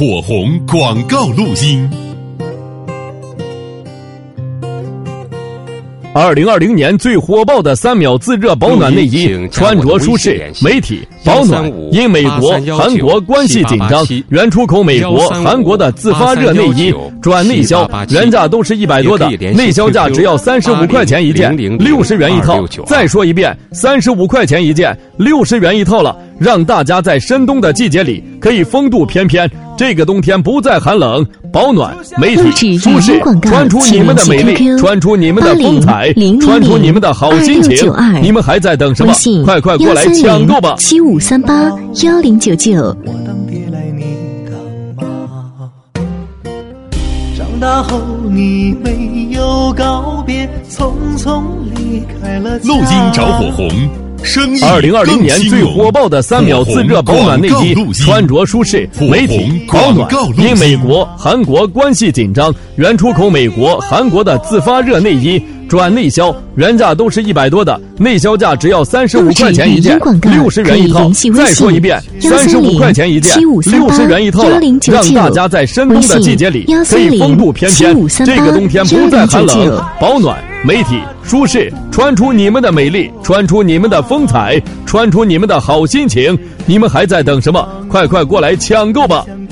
火红广告录音。 2020年最火爆的3秒自热保暖内衣，穿着舒适，媒体保暖。因美国、韩国关系紧张，原出口美国、韩国的自发热内衣转内销，原价都是100多的，内销价只要35块钱一件，60元一套。再说一遍，35块钱一件，60元一套了，让大家在深冬的季节里可以风度翩翩。这个冬天不再寒冷，保暖、媒体、舒适，穿出你们的美丽，穿出你们的风采，穿出你们的好心情。你们还在等什么？快快过来抢购吧 ！75381099。 我当爹来你当妈，长大后你没有告别，匆匆离开了家。 录音找火红。 2020年最火爆的3秒自热保暖内衣，穿着舒适，媒体保暖。因美国、韩国关系紧张，原出口美国、韩国的自发热内衣转内销，原价都是100多的，内销价只要35块钱一件，60元一套。再说一遍，35块钱一件，60元一套了，让大家在深冬的季节里可以风度翩翩。这个冬天不再寒冷，保暖、媒体、舒适，穿出你们的美丽，穿出你们的风采，穿出你们的好心情。你们还在等什么？快快过来抢购吧！